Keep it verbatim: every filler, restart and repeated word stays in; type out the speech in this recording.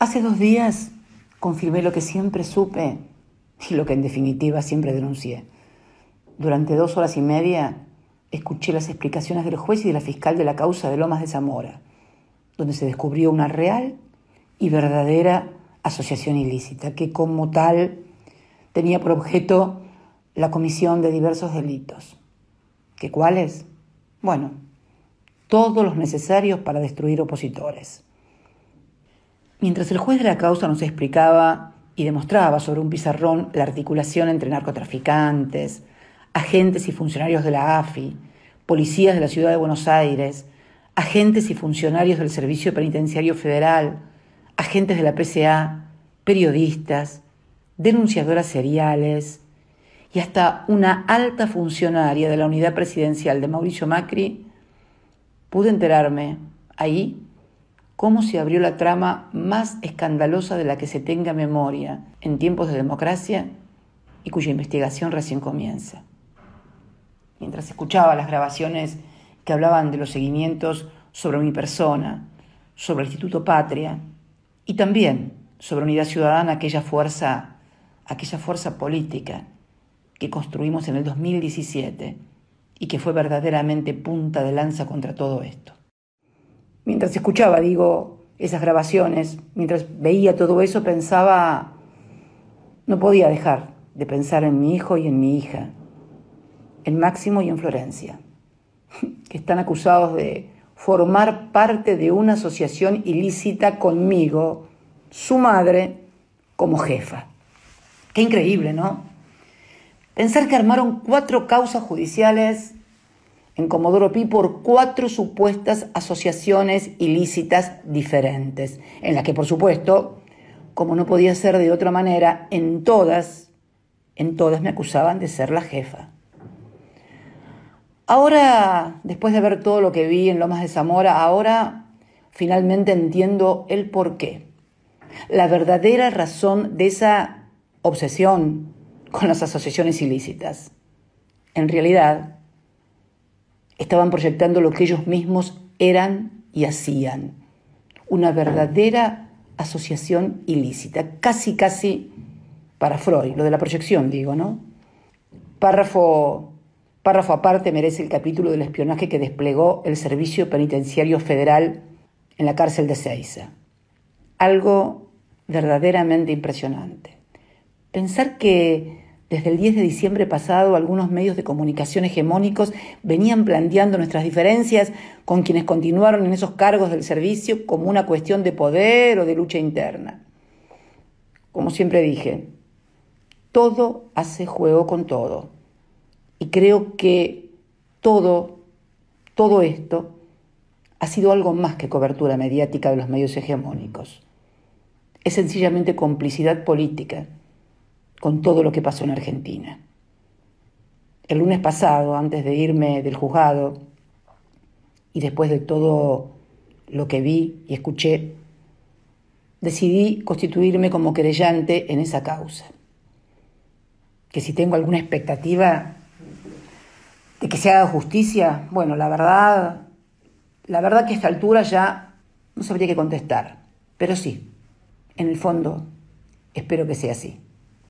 Hace dos días confirmé lo que siempre supe y lo que en definitiva siempre denuncié. Durante dos horas y media escuché las explicaciones del juez y de la fiscal de la causa de Lomas de Zamora, donde se descubrió una real y verdadera asociación ilícita, que como tal tenía por objeto la comisión de diversos delitos. ¿Qué cuáles? Bueno, todos los necesarios para destruir opositores. Mientras el juez de la causa nos explicaba y demostraba sobre un pizarrón la articulación entre narcotraficantes, agentes y funcionarios de la A F I, policías de la Ciudad de Buenos Aires, agentes y funcionarios del Servicio Penitenciario Federal, agentes de la P C A, periodistas, denunciadoras seriales y hasta una alta funcionaria de la unidad presidencial de Mauricio Macri, pude enterarme ahí cómo se abrió la trama más escandalosa de la que se tenga memoria en tiempos de democracia y cuya investigación recién comienza. Mientras escuchaba las grabaciones que hablaban de los seguimientos sobre mi persona, sobre el Instituto Patria y también sobre Unidad Ciudadana, aquella fuerza, aquella fuerza política que construimos en el dos mil diecisiete y que fue verdaderamente punta de lanza contra todo esto. Mientras escuchaba, digo, esas grabaciones, mientras veía todo eso, pensaba, no podía dejar de pensar en mi hijo y en mi hija, en Máximo y en Florencia, que están acusados de formar parte de una asociación ilícita conmigo, su madre, como jefa. Qué increíble, ¿no? Pensar que armaron cuatro causas judiciales en Comodoro Pi por cuatro supuestas asociaciones ilícitas diferentes, en las que, por supuesto, como no podía ser de otra manera, en todas, en todas me acusaban de ser la jefa. Ahora, después de ver todo lo que vi en Lomas de Zamora, ahora finalmente entiendo el porqué, la verdadera razón de esa obsesión con las asociaciones ilícitas. En realidad, estaban proyectando lo que ellos mismos eran y hacían. Una verdadera asociación ilícita. Casi, casi para Freud, lo de la proyección, digo, ¿no? Párrafo, párrafo aparte merece el capítulo del espionaje que desplegó el Servicio Penitenciario Federal en la cárcel de Ezeiza. Algo verdaderamente impresionante. Pensar que desde el diez de diciembre pasado, algunos medios de comunicación hegemónicos venían planteando nuestras diferencias con quienes continuaron en esos cargos del servicio como una cuestión de poder o de lucha interna. Como siempre dije, todo hace juego con todo. Y creo que todo, todo esto ha sido algo más que cobertura mediática de los medios hegemónicos. Es sencillamente complicidad política con todo lo que pasó en Argentina. El lunes pasado, antes de irme del juzgado, y después de todo lo que vi y escuché, decidí constituirme como querellante en esa causa. Que si tengo alguna expectativa de que se haga justicia, bueno, la verdad, la verdad que a esta altura ya no sabría qué contestar. Pero sí, en el fondo, espero que sea así.